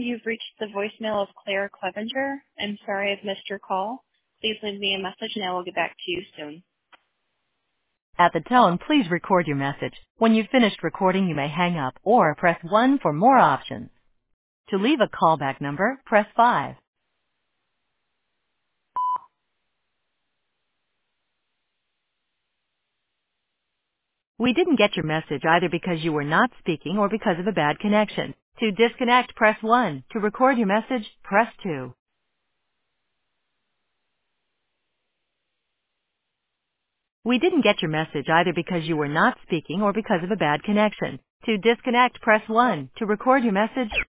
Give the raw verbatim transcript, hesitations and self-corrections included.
you've reached the voicemail of Claire Clevenger. I'm sorry I've missed your call. Please leave me a message and I will get back to you soon. At the tone, please record your message. When you've finished recording, you may hang up or press one for more options. To leave a callback number, press five. We didn't get your message either because you were not speaking or because of a bad connection. To disconnect, press one. To record your message, press two. We didn't get your message either because you were not speaking or because of a bad connection. To disconnect, press one. To record your message,